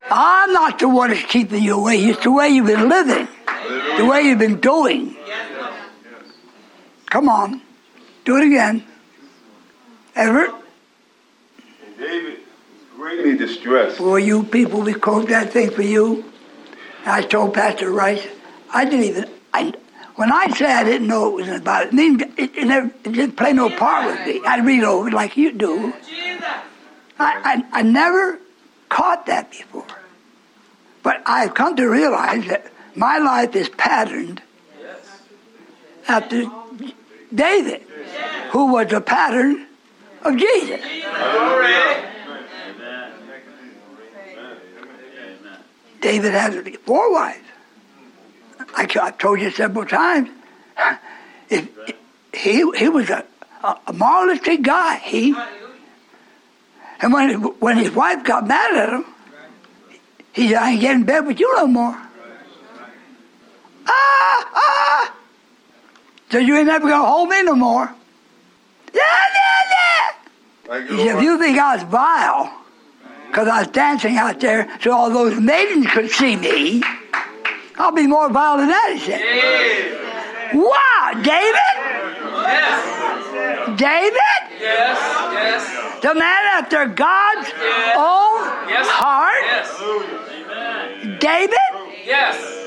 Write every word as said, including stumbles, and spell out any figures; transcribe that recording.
I'm not the one that's keeping you away. It's the way you've been living, the way you've been doing. Come on, do it again. Everett? David was greatly distressed. For you people, we quote that thing for you. And I told Pastor Rice, I didn't even, I, when I say I didn't know it was about it, it, mean, it, it, never, it didn't play no part with me. I'd read over it like you do. I, I, I never caught that before. But I've come to realize that my life is patterned after David, who was a pattern of Jesus. David had four wives. I, I've told you several times. If, if, he he was a, a moralistic guy. He and when when his wife got mad at him, he said, "I ain't getting in bed with you no more." Ah ah. So you ain't never gonna hold me no more. Yeah yeah yeah. He said, "If you think I was vile, because I was dancing out there so all those maidens could see me, I'll be more vile than that," he said. Yes. Wow, David? Yes. David? Yes, yes. The man after God's yes. own yes. heart? Yes. David? Yes.